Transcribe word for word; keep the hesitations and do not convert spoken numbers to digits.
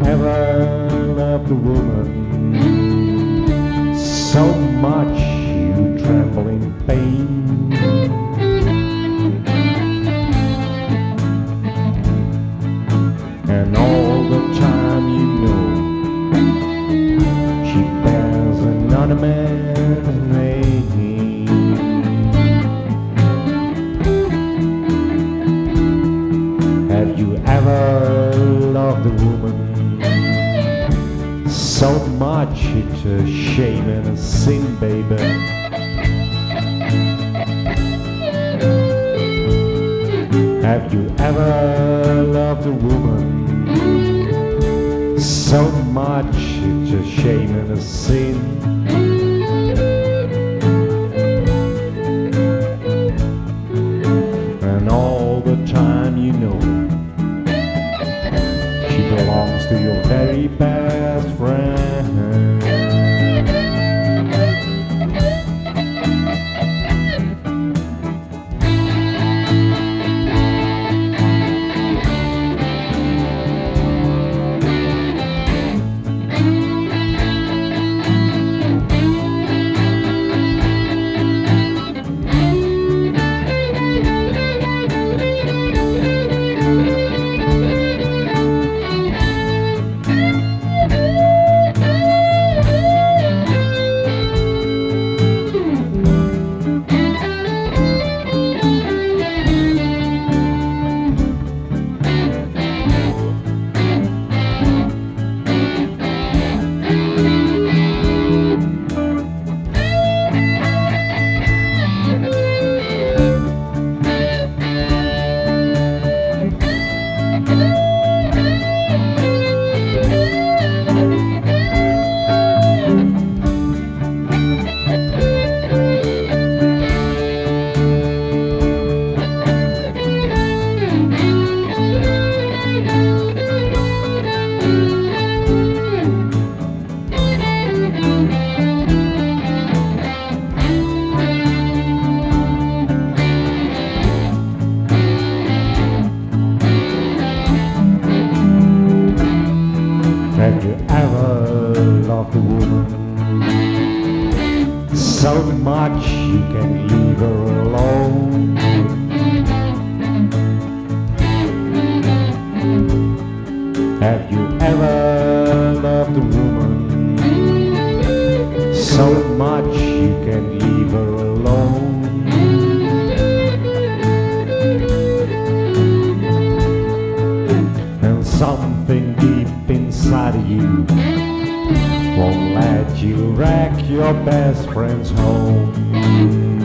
ever loved a woman so much you tremble in pain? And all the time you know she bears another man's name. Have you ever loved a woman so much it's a shame and a sin, baby? Have you ever loved a woman so much it's a shame and a sin? And all the time you know she belongs to your very best friend. Have you ever loved a woman so much you can leave her alone? Have you ever loved a woman so much you can leave her alone? And something deep inside of you won't let you wreck your best friend's home.